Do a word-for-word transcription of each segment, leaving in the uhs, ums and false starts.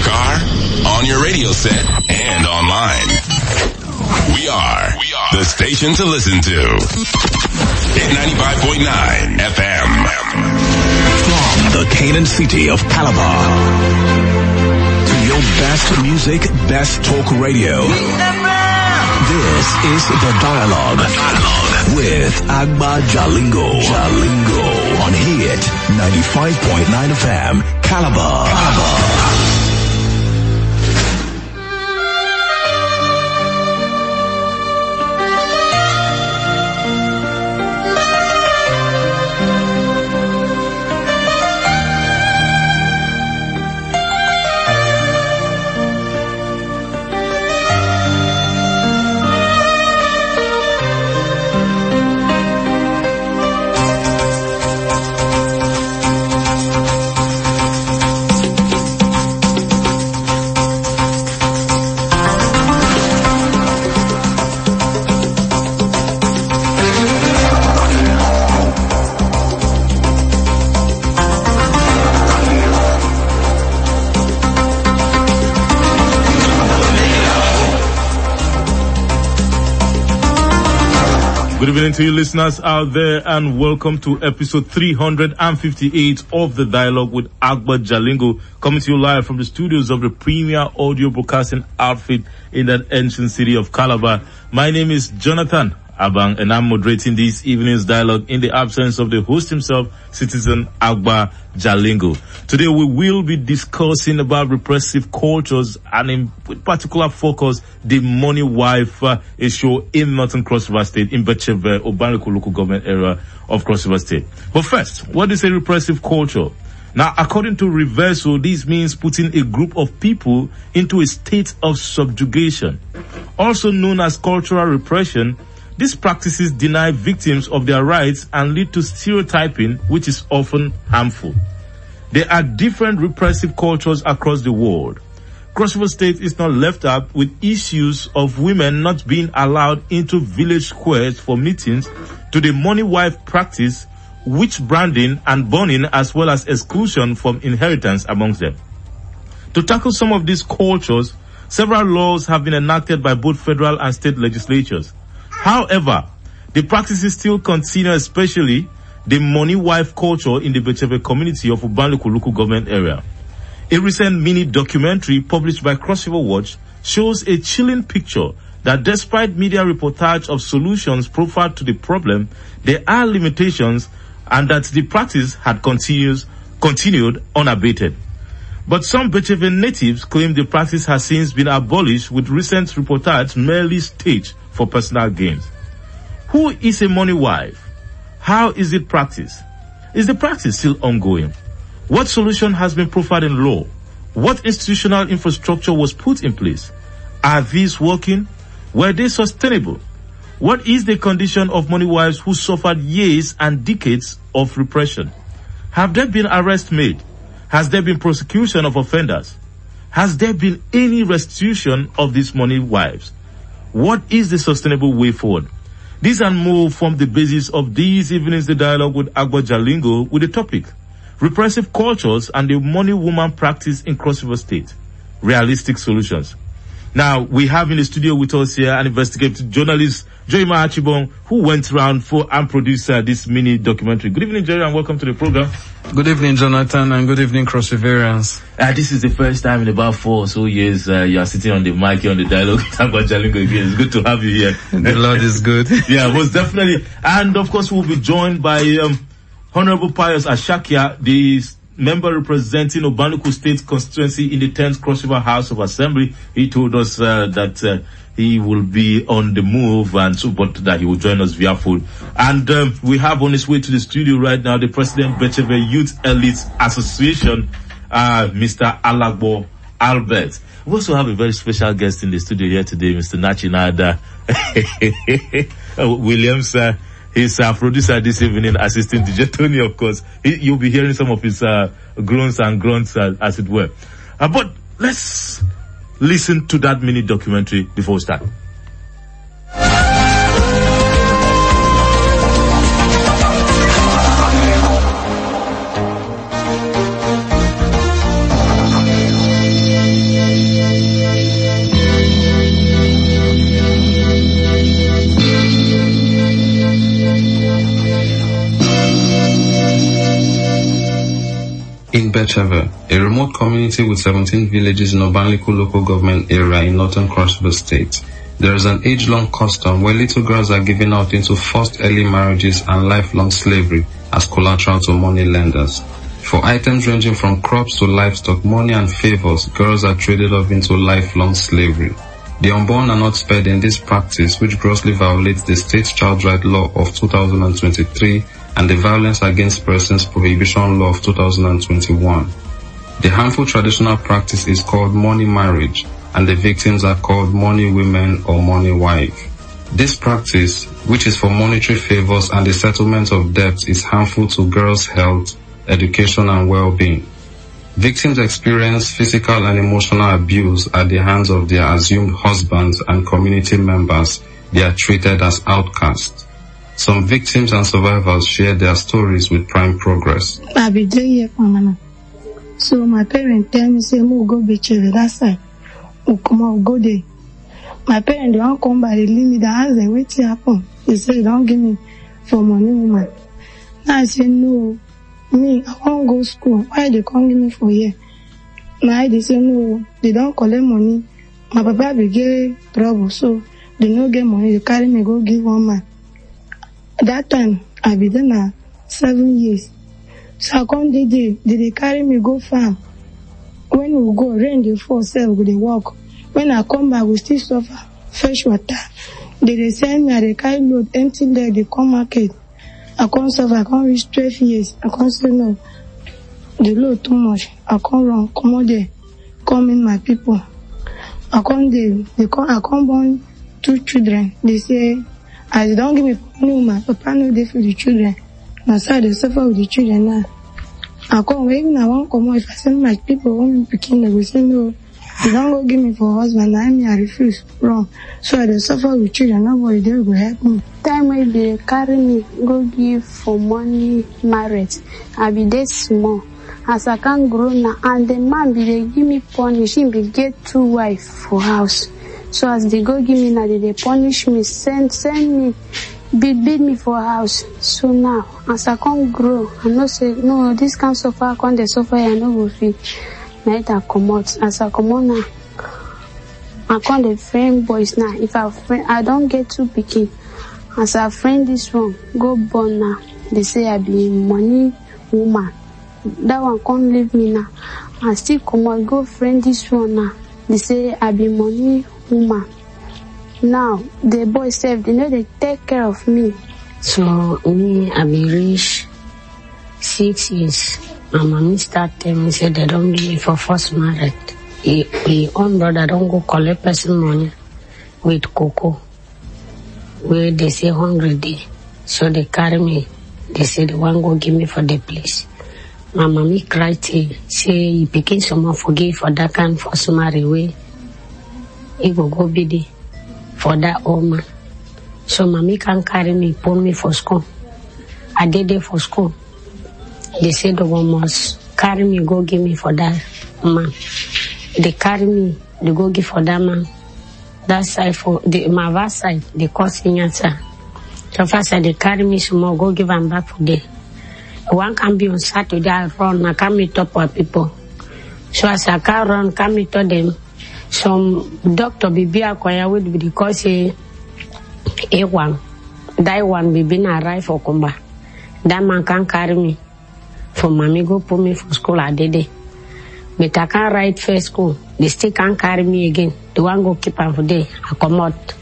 car, on your radio set, and online. We are, we are the station to listen to. Hit ninety-five point nine F M. From the Canaan city of Calabar to your best music, best talk radio. This is The Dialogue, the Dialogue. With Agba Jalingo. Jalingo on Hit ninety-five point nine F M, Calabar. Calabar. Good evening to you listeners out there, and welcome to episode three hundred fifty-eight of The Dialogue with Agba Jalingo, coming to you live from the studios of the premier audio broadcasting outfit in that ancient city of Calabar. My name is Jonathan Abang, and I'm moderating this evening's dialogue in the absence of the host himself, Citizen Agba Jalingo. Today we will be discussing about repressive cultures, and in with particular focus, the money wife uh, issue in Northern Cross River State, in Becheve, Obanliko local government area of Cross River State. But first, what is a repressive culture? Now, according to Reverso, this means putting a group of people into a state of subjugation. Also known as cultural repression, these practices deny victims of their rights and lead to stereotyping, which is often harmful. There are different repressive cultures across the world. Cross River State is not left out with issues of women not being allowed into village squares for meetings, to the money wife practice, witch branding and burning, as well as exclusion from inheritance amongst them. To tackle some of these cultures, several laws have been enacted by both federal and state legislatures. However, the practices still continue, especially the money wife culture in the Becheve community of Obanliko local government area. A recent mini documentary published by Cross River Watch shows a chilling picture that despite media reportage of solutions profiled to the problem, there are limitations and that the practice had continues, continued unabated. But some Becheve natives claim the practice has since been abolished, with recent reportage merely staged for personal gains. Who is a money wife? How is it practiced? Is the practice still ongoing? What solution has been profiled in law? What institutional infrastructure was put in place? Are these working? Were they sustainable? What is the condition of money wives who suffered years and decades of repression? Have there been arrests made? Has there been prosecution of offenders? Has there been any restitution of these money wives? What is the sustainable way forward? These and more form the basis of this evening's The Dialogue with Agba Jalingo, with the topic, repressive cultures and the money woman practice in Cross River State, realistic solutions. Now, we have in the studio with us here an investigative journalist, Joyma Achibong, who went around for and produced uh, this mini documentary. Good evening, Jerry, and welcome to the program. Good evening, Jonathan, and good evening, Cross Riverians. Uh, this is the first time in about four or so years uh, you are sitting on the mic here on the Dialogue with Agba Jalingo again. It's good to have you here. The Lord is good. Yeah, most definitely. And of course, we'll be joined by um, Honorable Pius Ashakia, the member representing Obanliko State constituency in the tenth Cross River House of Assembly. He told us uh, that uh, he will be on the move, and so, but that he will join us via phone. And um, we have on his way to the studio right now the President Becheve Youth Elite Association, uh, Mister Alagbo Albert. We also have a very special guest in the studio here today, Mister Nachinada Williams. Uh, He's a producer this evening, assisting D J Tony, of course. He, you'll be hearing some of his uh, groans and grunts, uh, as it were. Uh, but let's listen to that mini documentary before we start. Acheve, a remote community with seventeen villages in Obanliku local government area in northern Cross River State. There is an age-long custom where little girls are given out into forced early marriages and lifelong slavery as collateral to money lenders. For items ranging from crops to livestock, money and favors, girls are traded off into lifelong slavery. The unborn are not spared in this practice, which grossly violates the state child right law of two thousand twenty-three and the Violence Against Persons Prohibition Law of two thousand twenty-one. The harmful traditional practice is called money marriage, and the victims are called money women or money wife. This practice, which is for monetary favors and the settlement of debts, is harmful to girls' health, education, and well-being. Victims experience physical and emotional abuse at the hands of their assumed husbands and community members. They are treated as outcasts. Some victims and survivors share their stories with Prime Progress. So my parents tell me, say, "Mo go be children that side. O come out, go there." My parents don't come by the limit. I ask them, "What happen?" They say, "Don't give me for money, woman." Now I say, "No, me, I won't go school. Why they can't give me for here?" Now they say, "No, they don't collect money. My papa will get trouble, so they don't get money. They carry me, go give one man." That time, I be there now seven years. So I come the day, they, they carry me go farm. When we go, rain they fall, self, we they walk. When I come back, we still suffer. Fresh water. They, they send me, they carry load, empty leg, they come market. I can't suffer, I can't reach twelve years. I can't say no. The load too much. I can't run, come out there, come in my people. I can't they, they come, I can't born two children. They say, as they don't give me money, my papa no dey for the children. My side they suffer with the children now. I come, even I won't come out. If I send my people home picking, they will say no. They don't go give me for husband. I mean, I refuse. Wrong. So they suffer with children. Nobody there will help me. Time when they carry me, go give for money marriage. I be there small. As I can't grow now, and the man be they give me punish. Him be get two wife for house. So as they go give me now, they, they punish me, send, send me, beat, beat me for house. So now, as I can't grow, I know say, no, this can't suffer, I can't suffer, I know go feel. Now I come out. As I come out now, I can't the friend boys now. If I friend, I don't get too picky. As I friend this one, go born now. They say I be money woman. That one can't leave me now. I still come out, go friend this one now. They say I be money woman. Now the boys say they know they take care of me. So me I be rich six years. My mommy start telling me say they don't give me for first marriage. He, he own brother don't go collect person money with cocoa. Where they say hungry day. So they carry me. They say they want go give me for the place. My mommy cried say he picking someone forgive for that kind first marriage way. He will go be there for that old man. So mommy can carry me, pull me for school. I did it for school. They said the one must carry me, go give me for that man. They carry me, they go give for that man. That side for the my vast side, they call signature. So first they carry me some more, go give them back for day. One can be on Saturday, I run, I can't meet up with people. So as I can run, can't meet up them. Some doctor be acquire with because a one, that one be been arrive for combat. That man can't carry me. For mommy go put me for school, I did it. But I can't ride first school. They still can't carry me again. The one go keep on for day. I come out.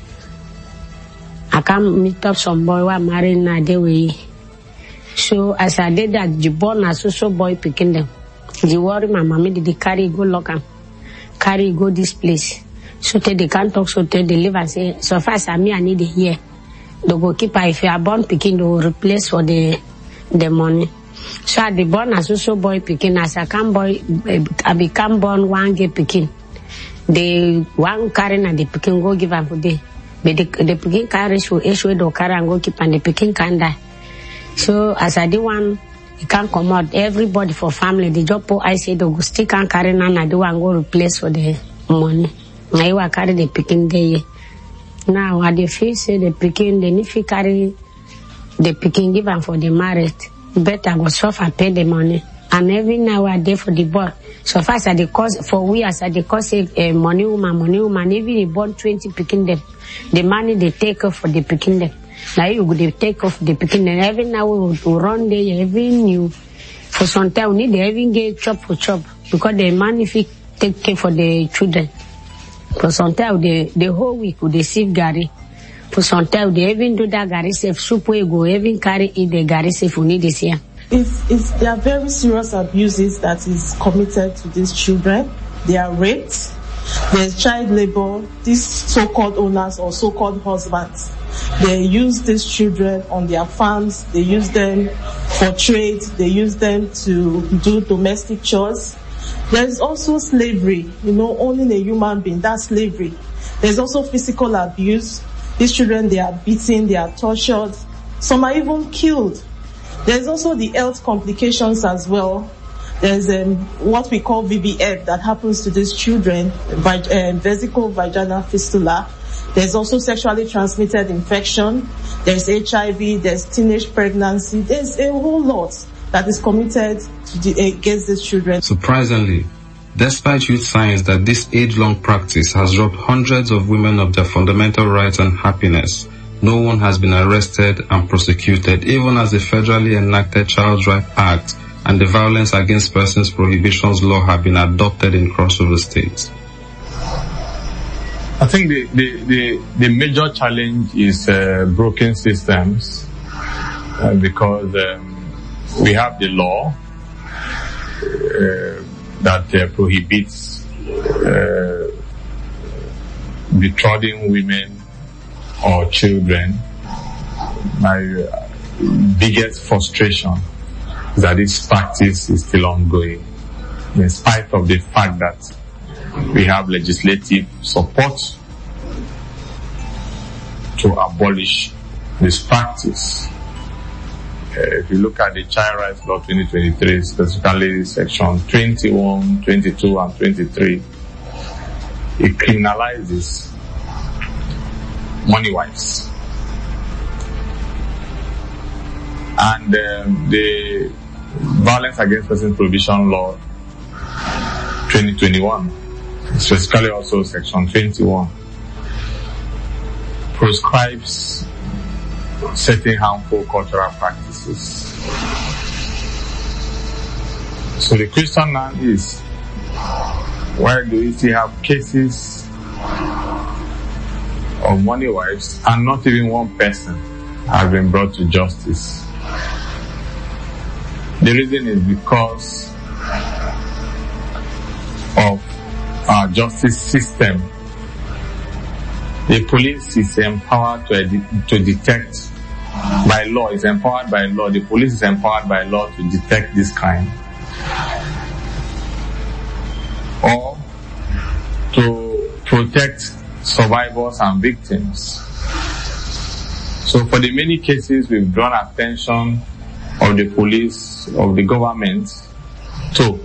I can't meet up some boy who are married now day way. So as I did that, the born as so boy picking them. The worry my mommy did they carry go lock am. Carry go this place. So they can't talk, so they live and say, so fast as me, I need it here. They go keep her, if you are born picking, they will replace for the the money. So I be born as also boy picking, as I can boy, I become born one get picking. The one carrying and the picking go give them for day. But the, the picking carry show, issue do carry and go keep and the picking can die. So as I do one, you can't come out. Everybody for family, the job I say they go still can't carry and I do one go replace for the money. I will carry the picking day. Now at the face say the picking, then if you carry the picking given for the marriage, better go suffer pay the money. and every now and then for the boy. So far as I dey cause for we as I dey cause uh, money woman, money woman, even they born twenty picking them, the money they take off for the picking them. Now you go they take off the picking them. Every now we will run there, every new for some time we need they even get chop for chop because the money if take care for the children. For some time the the whole week we they save Gary. For some time they even do that Gary safe soup we go even carry eat the Gary safe we need this year. It's, it's, there are very serious abuses that is committed to these children. They are raped. There's child labor. These so-called owners or so-called husbands, they use these children on their farms. They use them for trade. They use them to do domestic chores. There's also slavery, you know, owning a human being. That's slavery. There's also physical abuse. These children, they are beaten, they are tortured. Some are even killed. There's also the health complications as well. There's um, what we call V V F that happens to these children, vag- uh, vesical vaginal fistula. There's also sexually transmitted infection. There's H I V. There's teenage pregnancy. There's a whole lot that is committed to the, against these children. Surprisingly, despite youth science that this age-long practice has robbed hundreds of women of their fundamental rights and happiness, no one has been arrested and prosecuted, even as the federally enacted Child Rights Act and the Violence Against Persons Prohibitions Law have been adopted in crossover states. I think the, the, the, the major challenge is uh, broken systems uh, because um, we have the law uh, that uh, prohibits uh, betrothing women or children. My uh, biggest frustration is that this practice is still ongoing, in spite of the fact that we have legislative support to abolish this practice. Uh, if you look at the Child Rights Law twenty twenty-three, specifically section twenty-one, twenty-two, and twenty-three, it criminalizes money wives. And um, the Violence Against Persons Prohibition Law twenty twenty-one, specifically also section twenty-one, prescribes certain harmful cultural practices. So the question now is, why do we still have cases of money wives and not even one person has been brought to justice? The reason is because of our justice system. The police is empowered to, ed- to detect by law, is empowered by law. The police is empowered by law to detect this crime, or to protect survivors and victims. So for the many cases we've drawn attention of the police, of the government to,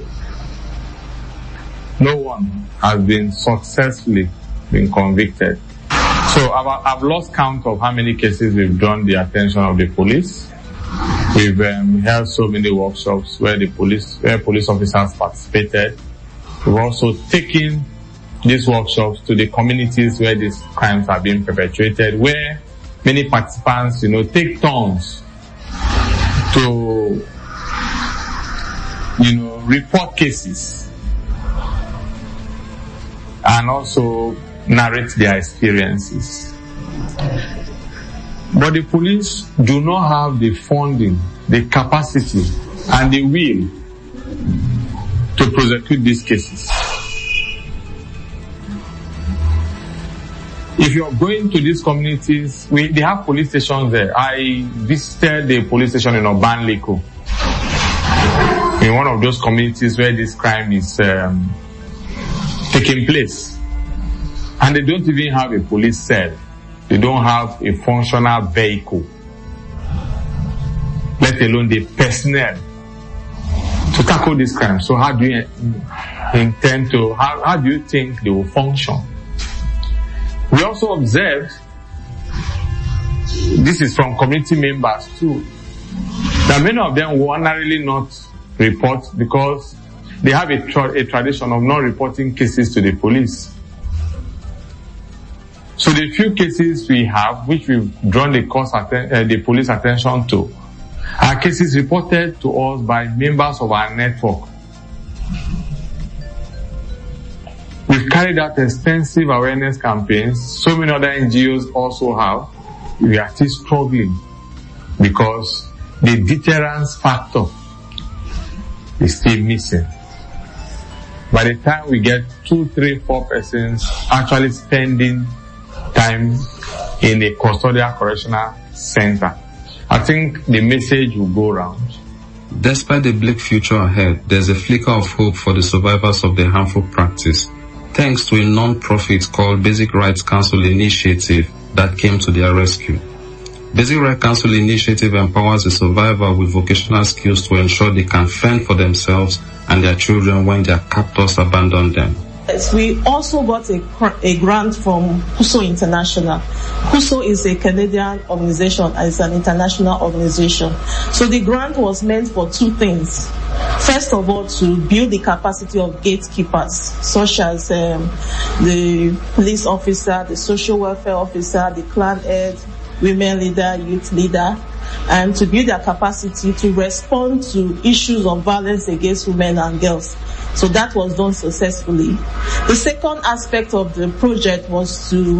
no one has been successfully been convicted. So I've, I've lost count of how many cases we've drawn the attention of the police. We've um, held so many workshops where the police, where police officers participated. We've also taken these workshops to the communities where these crimes are being perpetrated, where many participants, you know, take turns to, you know, report cases and also narrate their experiences. But the police do not have the funding, the capacity, and the will to prosecute these cases. If you're going to these communities, we, they have police stations there. I visited the police station in Obanliko, in one of those communities where this crime is um, taking place. And they don't even have a police cell. They don't have a functional vehicle, let alone the personnel to tackle this crime. So how do you intend to, how, how do you think they will function? We also observed, this is from community members too, that many of them were ordinarily not report because they have a, tra- a tradition of not reporting cases to the police. So the few cases we have, which we've drawn the, course atten- uh, the police attention to, are cases reported to us by members of our network. We've carried out extensive awareness campaigns. So many other N G Os also have. We are still struggling because the deterrence factor is still missing. By the time we get two, three, four persons actually spending time in a custodial correctional center, I think the message will go around. Despite the bleak future ahead, there's a flicker of hope for the survivors of the harmful practice, thanks to a non-profit called Basic Rights Council Initiative that came to their rescue. Basic Rights Council Initiative empowers the survivor with vocational skills to ensure they can fend for themselves and their children when their captors abandon them. Yes, we also got a, a grant from C U S O International. C U S O is a Canadian organization and it's an international organization. So the grant was meant for two things. First of all, to build the capacity of gatekeepers, such as um, the police officer, the social welfare officer, the clan head, women leader, youth leader, and to build their capacity to respond to issues of violence against women and girls. So that was done successfully. The second aspect of the project was to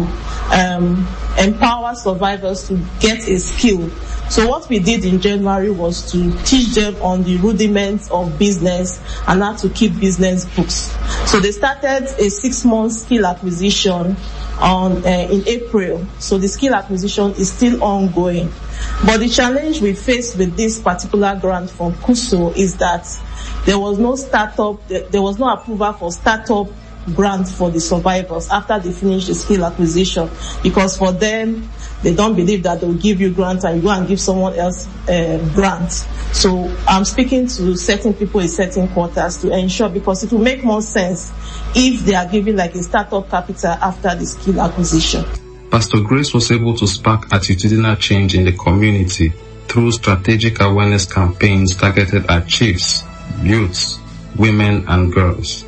um, empower survivors to get a skill. So what we did in January was to teach them on the rudiments of business and how to keep business books. So they started a six-month skill acquisition on uh, in April. So the skill acquisition is still ongoing. But the challenge we faced with this particular grant from C U S O is that there was no startup, there was no approval for startup grants for the survivors after they finish the skill acquisition, because for them, they don't believe that they'll give you grant and you go and give someone else uh, grant. So I'm speaking to certain people in certain quarters to ensure, because it will make more sense if they are giving like a startup capital after the skill acquisition. Pastor Grace was able to spark attitudinal change in the community through strategic awareness campaigns targeted at chiefs, youths, women, and girls.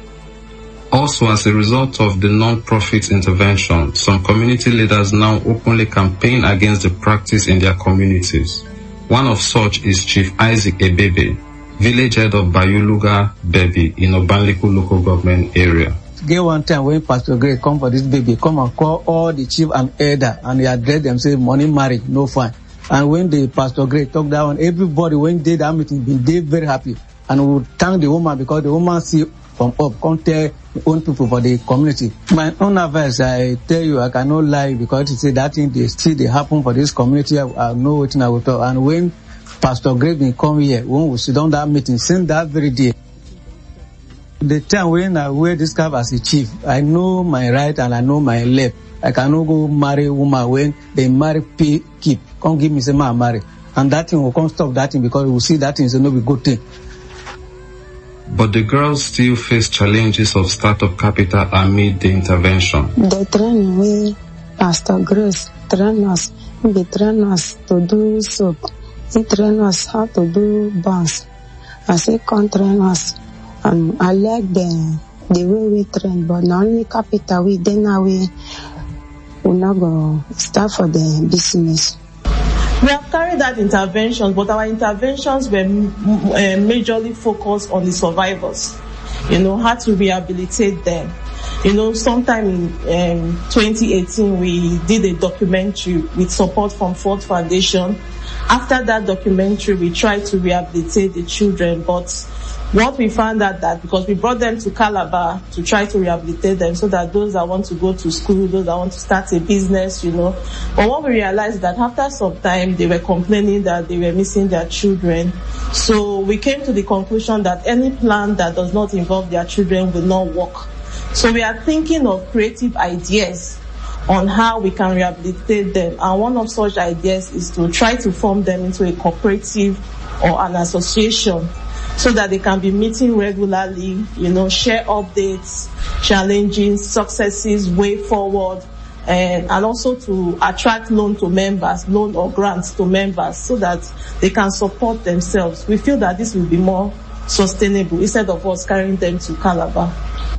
Also, as a result of the non-profit intervention, some community leaders now openly campaign against the practice in their communities. One of such is Chief Isaac Ebebe, village head of Bayuluga Bebi in Obanliku local government area. Get one time when Pastor Gray come for this baby, come and call all the chief and elder, and they address them, say money marriage, no fun. And when the Pastor Gray talk that one, everybody when they that meeting, been they very happy. And we would thank the woman because the woman see from up, come tell the own people for the community. My own advice, I tell you, I cannot lie because it say that thing they still they happen for this community. I, I know what I will talk. And when Pastor Gray come here, when we sit down that meeting, since that very day, the time when I wear this cap as a chief, I know my right and I know my left. I cannot go marry a woman when they marry, pay, keep. Come give me say man marry. And that thing will come stop that thing because we will see that thing is no be good thing. But the girls still face challenges of startup capital amid the intervention. The training we Pastor Grace train us, he train us to do soap. He train us how to do buns. As he can train us. Um, I like the the way we train, but not only capital we then now we will not go start for the business. We have carried out interventions, but our interventions were m- uh, majorly focused on the survivors. You know, how to rehabilitate them. You know, sometime in um, twenty eighteen, we did a documentary with support from Ford Foundation. After that documentary, we tried to rehabilitate the children, but what we found out that because we brought them to Calabar to try to rehabilitate them so that those that want to go to school, those that want to start a business, you know. But what we realized that after some time, they were complaining that they were missing their children. So we came to the conclusion that any plan that does not involve their children will not work. So we are thinking of creative ideas on how we can rehabilitate them. And one of such ideas is to try to form them into a cooperative or an association, so that they can be meeting regularly, you know, share updates, challenges, successes, way forward, and, and also to attract loan to members, loan or grants to members so that they can support themselves. We feel that this will be more sustainable instead of us carrying them to Calabar.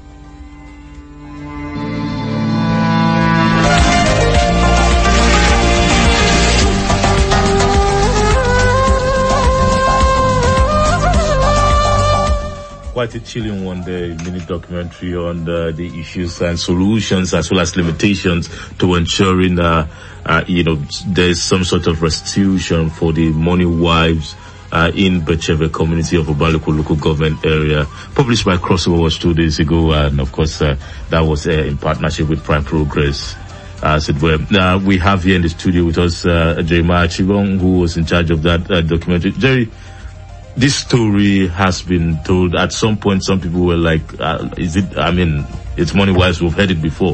Quite a chilling one there, mini documentary on the, the issues and solutions as well as limitations to ensuring, uh, uh, you know, there's some sort of restitution for the money wives, uh, in Becheve community of Obaliko local government area, published by Crossover Watch two days ago. And of course, uh, that was uh, in partnership with Prime Progress, as it were. Now, we have here in the studio with us, uh, Jeremiah Chigong, who was in charge of that uh, documentary. Jerry, this story has been told. At some point, some people were like, uh, is it, I mean, it's money wise, we've heard it before.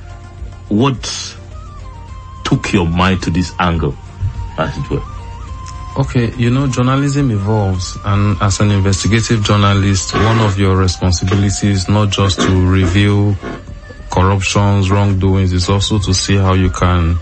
What took your mind to this angle, as it were? Okay, you know, journalism evolves, and as an investigative journalist, one of your responsibilities is not just to review corruptions, wrongdoings, is also to see how you can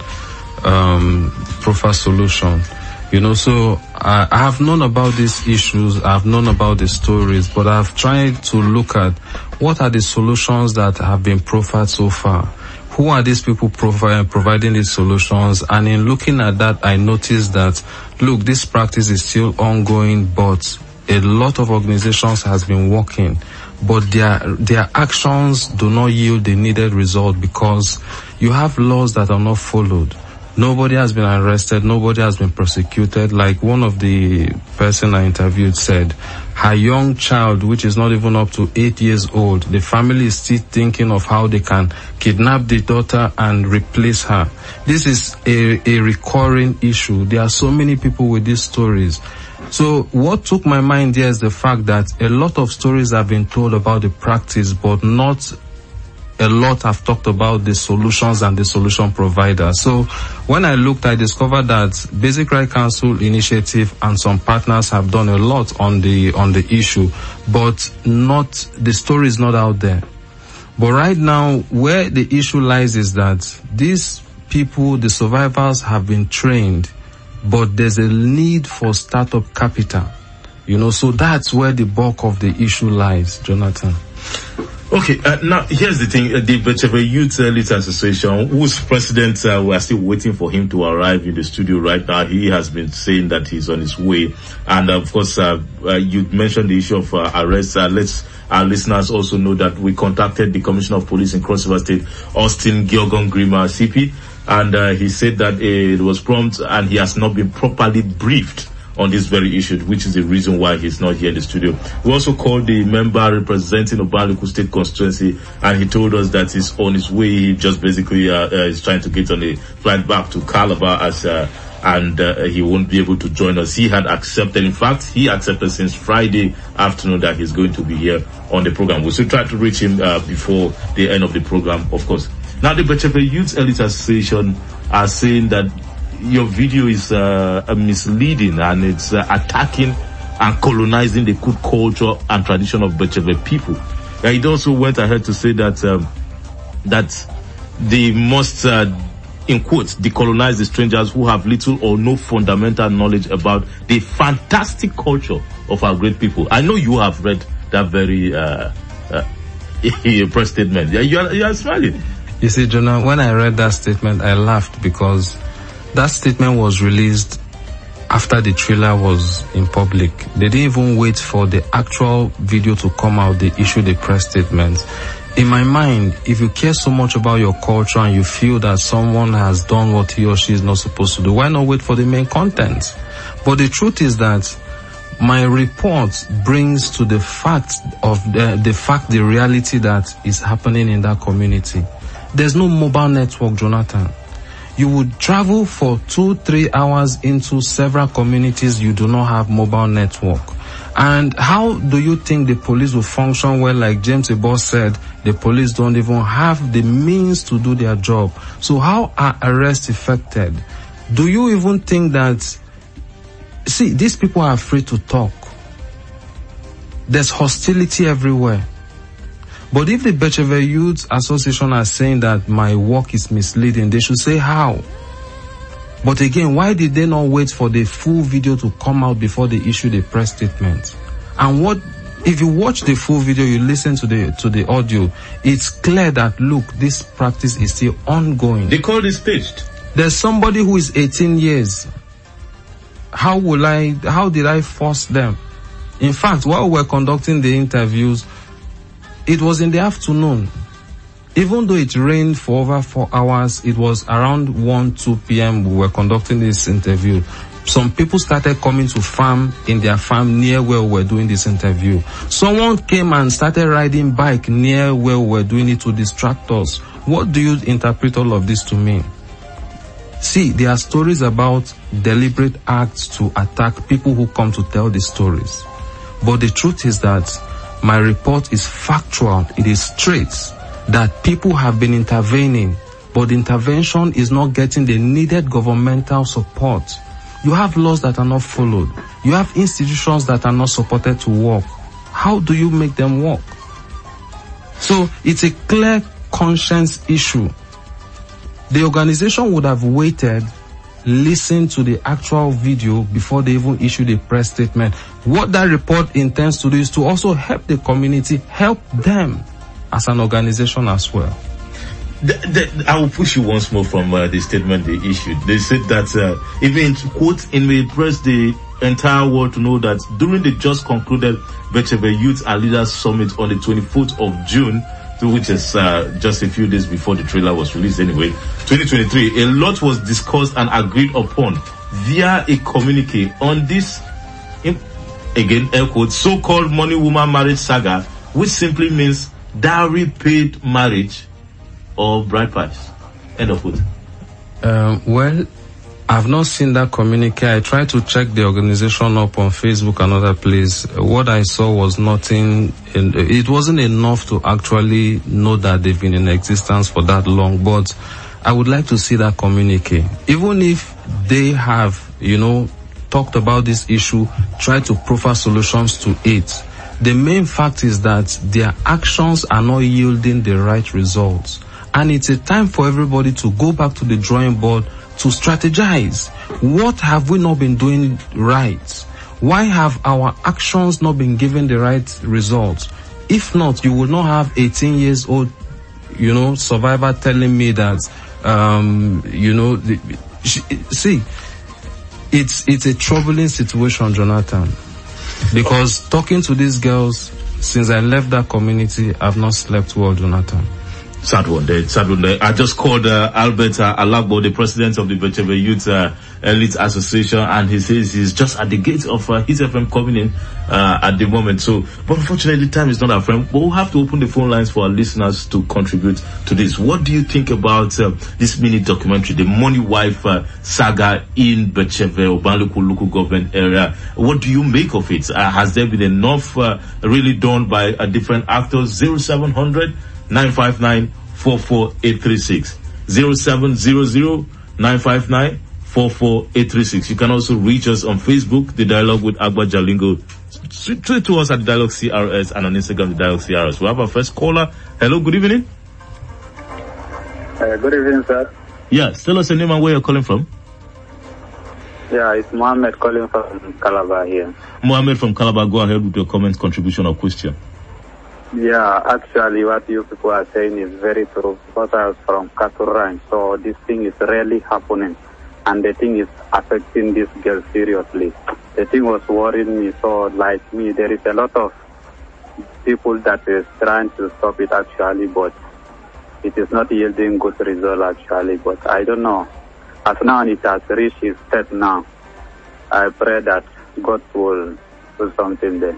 um, profile solutions. You know, so I, I have known about these issues, I've known about the stories, but I've tried to look at what are the solutions that have been profiled so far. Who are these people provi- providing these solutions? And in looking at that, I noticed that, look, this practice is still ongoing, but a lot of organizations has been working, but their their actions do not yield the needed result because you have laws that are not followed. Nobody has been arrested. Nobody has been prosecuted. Like one of the person I interviewed said, her young child, which is not even up to eight years old, the family is still thinking of how they can kidnap the daughter and replace her. This is a, a recurring issue. There are so many people with these stories. So what took my mind there is the fact that a lot of stories have been told about the practice, but not a lot have talked about the solutions and the solution provider. So when I looked, I discovered that Basic Rights Council initiative and some partners have done a lot on the on the issue, but not the story is not out there. But right now, where the issue lies is that these people, the survivors, have been trained, but there's a need for startup capital. You know, so that's where the bulk of the issue lies, Jonathan. Okay, uh, now here's the thing. Uh, the Becheve Youth Elite Association, whose president, uh, we are still waiting for him to arrive in the studio right now. He has been saying that he's on his way. And uh, of course, uh, uh, you mentioned the issue of uh, arrests. Uh, let's our listeners also know that we contacted the Commissioner of Police in Cross River State, Austin Giogon Grima, C P, and uh, he said that uh, it was prompt and he has not been properly briefed on this very issue, which is the reason why he's not here in the studio. We also called the member representing Obaliko State constituency, and he told us that he's on his way. He just basically uh, uh, is trying to get on a flight back to Calabar, as uh, and uh, he won't be able to join us. He had accepted, in fact, he accepted since Friday afternoon that he's going to be here on the program. We'll still try to reach him uh, before the end of the program, of course. Now, the Becheve Youth Elite Association are saying that your video is uh, misleading and it's uh, attacking and colonizing the good culture and tradition of Becheve people. Uh, it also went ahead to say that um, that they must, uh, in quotes, decolonize the strangers who have little or no fundamental knowledge about the fantastic culture of our great people. I know you have read that very uh, uh, press statement. Yeah, you are, you are smiling. You see, Jonah, when I read that statement, I laughed because that statement was released after the trailer was in public. They didn't even wait for the actual video to come out. They issued a press statement. In my mind, if you care so much about your culture and you feel that someone has done what he or she is not supposed to do, why not wait for the main content? But the truth is that my report brings to the fact of the, the fact, the reality that is happening in that community. There's no mobile network, Jonathan. You would travel for two, three hours into several communities. You do not have mobile network. And how do you think the police will function well? Like James Ebo said, the police don't even have the means to do their job. So how are arrests effected? Do you even think that, see, these people are afraid to talk. There's hostility everywhere. But if the Becheve Youth Association are saying that my work is misleading, they should say how. But again, why did they not wait for the full video to come out before they issue the press statement? And what If you watch the full video, you listen to the to the audio, it's clear that, look, this practice is still ongoing. They call it staged. There's somebody who is eighteen years. How will I, how did I force them? In fact, while we were conducting the interviews, it was in the afternoon. Even though it rained for over four hours, it was around one, two p.m. we were conducting this interview. Some people started coming to farm in their farm near where we were doing this interview. Someone came and started riding bike near where we were doing it to distract us. What do you interpret all of this to mean? See, there are stories about deliberate acts to attack people who come to tell the stories. But the truth is that my report is factual. It is straight. That people have been intervening, but the intervention is not getting the needed governmental support. You have laws that are not followed. You have institutions that are not supported to work. How do you make them work? So it's a clear conscience issue. The organization would have waited, listened to the actual video before they even issued a press statement. What that report intends to do is to also help the community, help them as an organization as well. The, the, I will push you once more from uh, the statement they issued. They said that, uh, even, quote, in the press, the entire world to know that during the just concluded Bechebe Youth and Leaders Summit on the twenty-fourth of June, which is uh, just a few days before the trailer was released anyway, twenty twenty-three, a lot was discussed and agreed upon via a communique on this, again, air quote, so-called money woman marriage saga, which simply means dowry paid marriage or bride price. End of quote. Um, well, I've not seen that communique. I tried to check the organization up on Facebook and other places. What I saw was nothing. In, it wasn't enough to actually know that they've been in existence for that long. But I would like to see that communique. Even if they have, you know, talked about this issue, tried to proffer solutions to it, the main fact is that their actions are not yielding the right results. And it's a time for everybody to go back to the drawing board to strategize. What have we not been doing right? Why have our actions not been giving the right results? If not, you will not have eighteen years old, you know, survivor telling me that, um, you know, the, see, it's, it's a troubling situation, Jonathan. Because talking to these girls, since I left that community, I've not slept well, Jonathan. Sad one day, sad one day. I just called uh, Albert uh, Alagbo, the president of the Bechebe Youth uh, Elite Association, and he says he's just at the gate of uh, his F M coming in uh, at the moment. So, but unfortunately, time is not our friend. But we'll have to open the phone lines for our listeners to contribute to this. What do you think about uh, this mini documentary, the Money Wife uh, saga in Bechebe, Obanluku local government area? What do you make of it? Uh, has there been enough uh, really done by uh, different actors? zero seven hundred nine five nine four four eight three six zero seven zero zero nine five nine four four eight three six. You can also reach us on Facebook, The Dialogue with Agba Jalingo. Tweet to us at Dialogue C R S and on Instagram, The Dialogue C R S. We have our first caller. Hello, good evening. Uh, good evening, sir. Yeah, tell us your name and where you're calling from. Yeah, it's Mohammed calling from Calabar here. Mohammed from Calabar, go ahead with your comment, contribution or question. Yeah, actually what you people are saying is very true, because I was from cattle ranch, so this thing is really happening, and the thing is affecting this girl seriously. The thing was worrying me, so like me, there is a lot of people that is trying to stop it actually, but it is not yielding good result actually, but I don't know. As now it has reached its step now, I pray that God will do something there.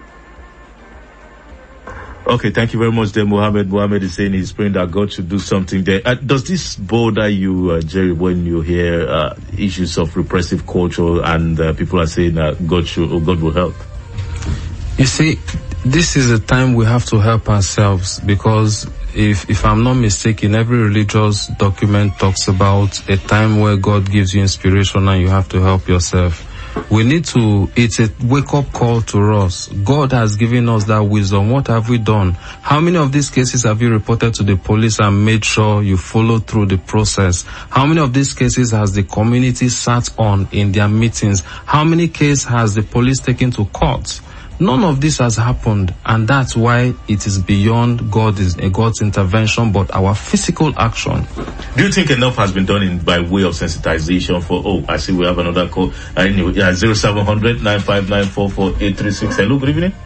Okay, thank you very much there, Mohammed. Mohammed is saying he's praying that God should do something there. Uh, does this bother you, uh, Jerry, when you hear uh, issues of repressive culture and uh, people are saying that God should, or God will help? You see, this is a time we have to help ourselves, because if if I'm not mistaken, every religious document talks about a time where God gives you inspiration and you have to help yourself. We need to, it's a wake-up call to us. God has given us that wisdom. What have we done? How many of these cases have you reported to the police and made sure you follow through the process? How many of these cases has the community sat on in their meetings? How many cases has the police taken to court? None of this has happened, and that's why it is beyond God's, God's intervention, but our physical action. Do you think enough has been done in by way of sensitization for, oh, I see we have another call. Uh, anyway, yeah, zero seven hundred, nine five nine, four four eight three six. Hello, good evening.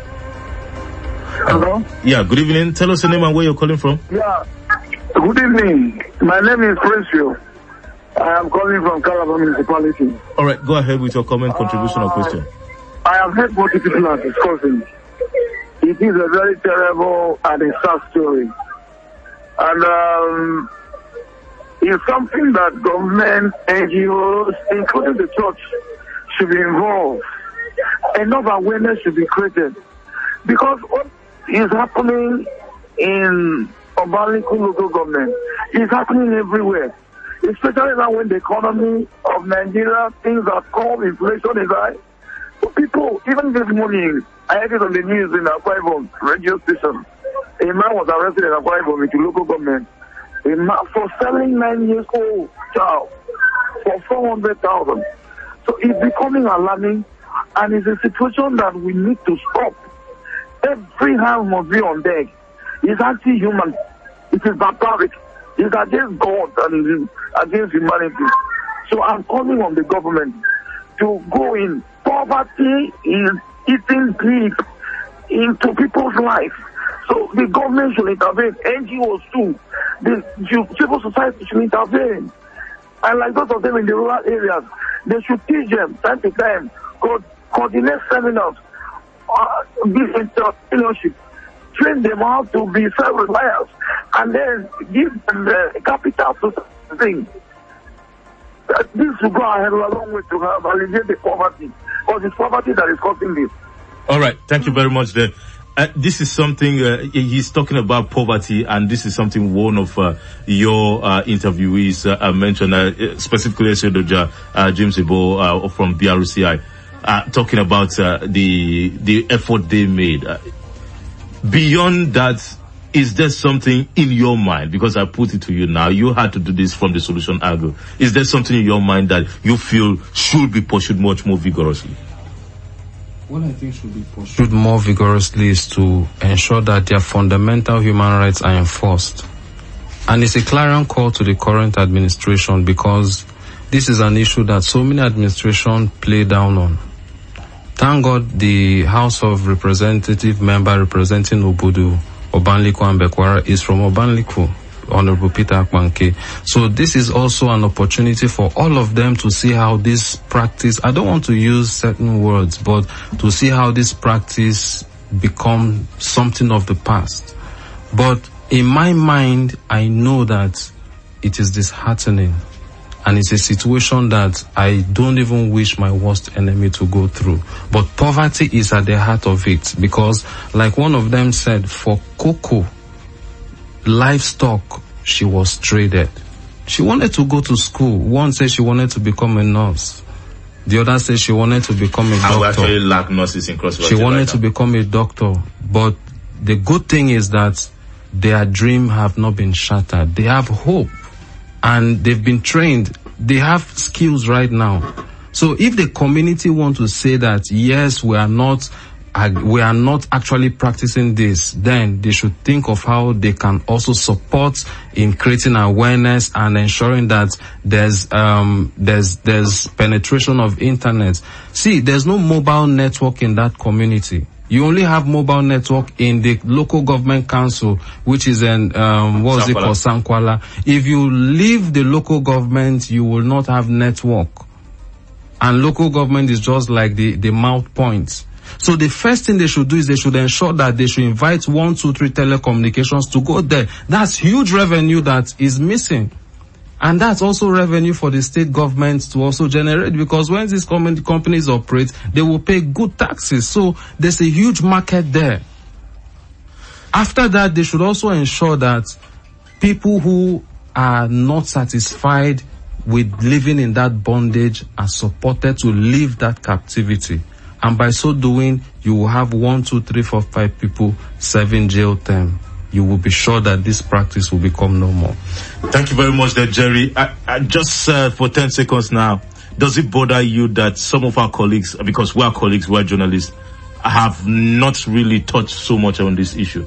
Hello? Yeah, good evening. Tell us your name and where you're calling from. Yeah, good evening. My name is Prince. I am calling from Calabar Municipality. All right, go ahead with your comment, contribution, uh, or question. I have heard what the people are discussing. It is a very terrible and a sad story. And um, it's something that government, N G Os, including the church, should be involved. Enough awareness should be created. Because what is happening in Obaliko local government is happening everywhere. Especially now when the economy of Nigeria, things are calm, inflation is high. So people, even this morning, I heard it on the news in Akwa Ibom radio station. A man was arrested in Akwa Ibom with the local government. A man for selling nine years old child for four hundred thousand. So it's becoming alarming, and it's a situation that we need to stop. Every hand must be on deck. It's anti-human. It is barbaric. It's against God and against humanity. So I'm calling on the government to go in. Poverty is eating deep into people's life. So the government should intervene. N G Os too. The civil society should intervene. And like those of them in the rural areas, they should teach them time to time, co- coordinate seminars, uh, give entrepreneurship, train them how to be self-reliant, and then give them the capital to things. Uh, this will go ahead a long way to have alleviate the poverty, because it's poverty that is causing this. All right, thank you very much there. Uh, this is something, uh, he's talking about poverty, and this is something one of uh, your uh, interviewees uh, mentioned, uh, specifically Sedoja uh, James Ibo uh, from B R C I, uh, talking about uh, the the effort they made. Uh, beyond that, is there something in your mind, because I put it to you now, you had to do this from the solution angle. Is there something in your mind that you feel should be pursued much more vigorously? What I think should be pursued more vigorously is to ensure that their fundamental human rights are enforced. And it's a clarion call to the current administration, because this is an issue that so many administrations play down on. Thank God the House of Representative member representing Obudu, Obanliko and Bekwara is from Obanliko, Honorable Peter Akpanke. So this is also an opportunity for all of them to see how this practice, I don't want to use certain words, but to see how this practice become something of the past. But in my mind, I know that it is disheartening, and it's a situation that I don't even wish my worst enemy to go through. But poverty is at the heart of it, because like one of them said, for cocoa, livestock, she was traded. She wanted to go to school. One said she wanted to become a nurse. The other said she wanted to become a doctor. I actually lack nurses in Cross River. She wanted right to become a doctor. But the good thing is that their dream have not been shattered. They have hope, and they've been trained. They have skills right now. So if the community want to say that, yes, we are not we are not actually practicing this, then they should think of how they can also support in creating awareness and ensuring that there's um there's there's penetration of internet. See, there's no mobile network in that community. You only have mobile network in the local government council, which is in, um, what is it called, Sankwala. If you leave the local government, you will not have network. And local government is just like the, the mouth points. So the first thing they should do is they should ensure that they should invite one, two, three telecommunications to go there. That's huge revenue that is missing. And that's also revenue for the state government to also generate, because when these com- companies operate, they will pay good taxes. So there's a huge market there. After that, they should also ensure that people who are not satisfied with living in that bondage are supported to leave that captivity. And by so doing, you will have one, two, three, four, five people serving jail term. You will be sure that this practice will become no more. Thank you very much there, Jerry. I, I just uh, for ten seconds now, does it bother you that some of our colleagues, because we are colleagues, we are journalists, have not really touched so much on this issue?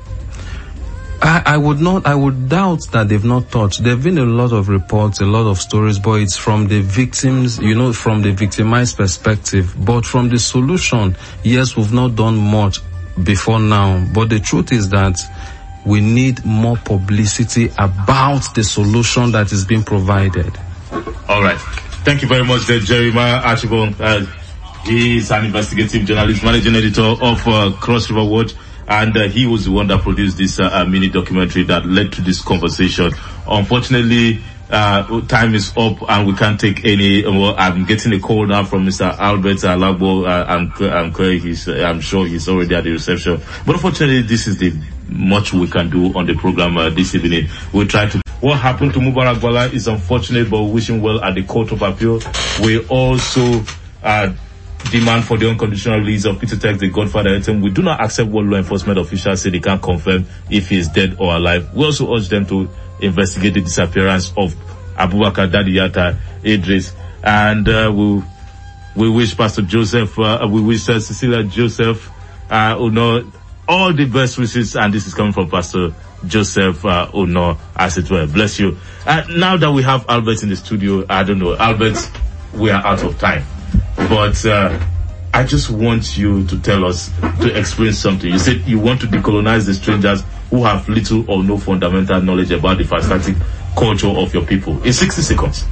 I, I would not, I would doubt that they've not touched. There have been a lot of reports, a lot of stories, but it's from the victims, you know, from the victimized perspective. But from the solution, yes, we've not done much before now. But the truth is that we need more publicity about the solution that is being provided. All right. Thank you very much, there, Jeremiah Archibald. Uh, he is an investigative journalist, managing editor of uh, Cross River Watch. And uh, he was the one that produced this uh, uh, mini documentary that led to this conversation. Unfortunately, uh, time is up and we can't take any. Well, I'm getting a call now from Mister Albert Alagbo. Uh, I'm, I'm, he's, uh, I'm sure he's already at the reception. But unfortunately, this is the much we can do on the program uh, this evening. We'll try to. What happened to Mubarak Bala is unfortunate, but we wish him well at the Court of Appeal. We also uh, demand for the unconditional release of Peter Tex, the Godfather item. We do not accept what law enforcement officials say. They can't confirm if he is dead or alive. We also urge them to investigate the disappearance of Abubakar Dadiyata Idris. And uh, we we wish Pastor Joseph, uh, we wish uh, Cecilia Joseph, uh, Uno, all the best wishes. And this is coming from Pastor Joseph uh, Uno, as it were. Bless you. Uh, now that we have Albert in the studio, I don't know, Albert, we are out of time. But uh, I just want you to tell us, to explain something. You said you want to decolonize the strangers who have little or no fundamental knowledge about the fantastic culture of your people. In sixty seconds.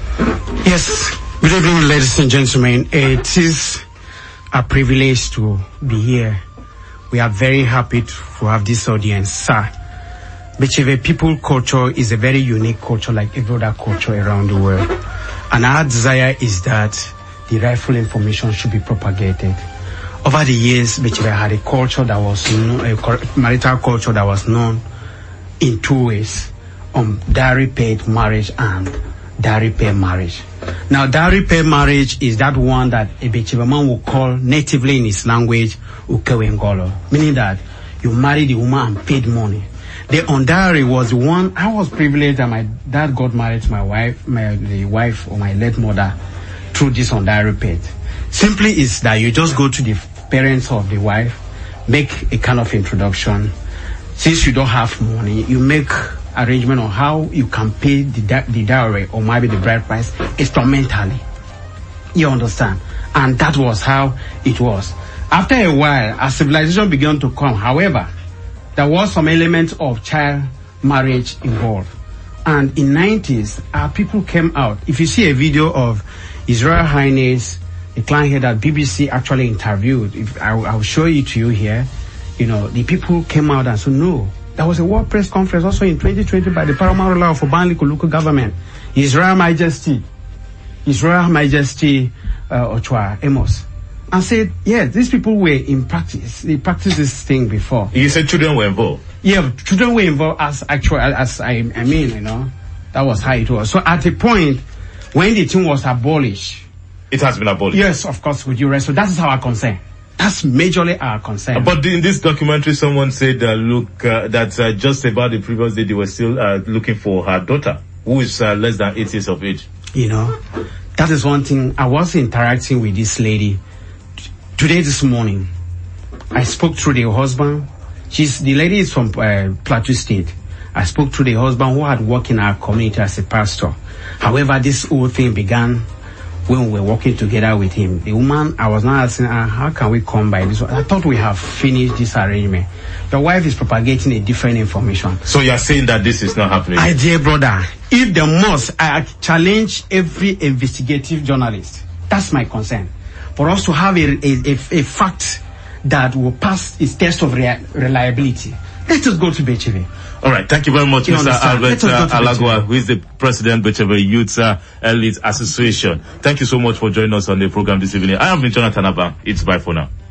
Yes. Good evening, ladies and gentlemen. It is a privilege to be here. We are very happy to have this audience, sir. Becheve people culture is a very unique culture like every other culture around the world. And our desire is that the rightful information should be propagated. Over the years, Becheve had a culture that was known, a marital culture that was known in two ways, um, dowry paid marriage and dowry paid marriage. Now, dowry paid marriage is that one that a Becheve man will call natively in his language Ukewengolo, meaning that you marry the woman and paid money. The undowry was the one, I was privileged that my dad got married to my wife, my the wife or my late mother through this undowry paid. Simply is that you just go to the parents of the wife, make a kind of introduction. Since you don't have money, you make arrangement on how you can pay the, the dowry or maybe the bride price instrumentally. You understand? And that was how it was. After a while, as civilization began to come, however, there was some element of child marriage involved. And in nineties, our people came out. If you see a video of Israel Highness, a client here that B B C actually interviewed, if I, I'll show it to you here, you know, the people came out and said, no. There was a World Press Conference also in twenty twenty by the paramount ruler of Obanliko local government, Israel Majesty, Israel Majesty uh, Ochoa Amos, and said, yes, these people were in practice. They practiced this thing before. You said children were involved? Yeah, children were involved as actual, as I, I mean, you know, that was how it was. So at a point, when the thing was abolished. It has been abolished? Yes, of course, with due respect. So that is our concern. That's majorly our concern. But in this documentary, someone said, uh, look, uh, that uh, just about the previous day, they were still uh, looking for her daughter, who is uh, less than eight years of age. You know, that is one thing. I was interacting with this lady today, this morning. I spoke to the husband. She's, the lady is from uh, Plateau State. I spoke to the husband who had worked in our community as a pastor. However, this whole thing began when we were working together with him. The woman, I was not asking her, how can we come by this one? I thought we have finished this arrangement. Your wife is propagating a different information. So you're saying that this is not happening? I dear brother, if the must, I challenge every investigative journalist. That's my concern. For us to have a, a, a, a fact that will pass its test of rea- reliability. Let us go to Becheve. All right. Thank you very much, Mister Albert uh, Alagwa, who is the president of Becheve Youth uh, Elite Association. Thank you so much for joining us on the program this evening. I have been Jonathan Abang. It's bye for now.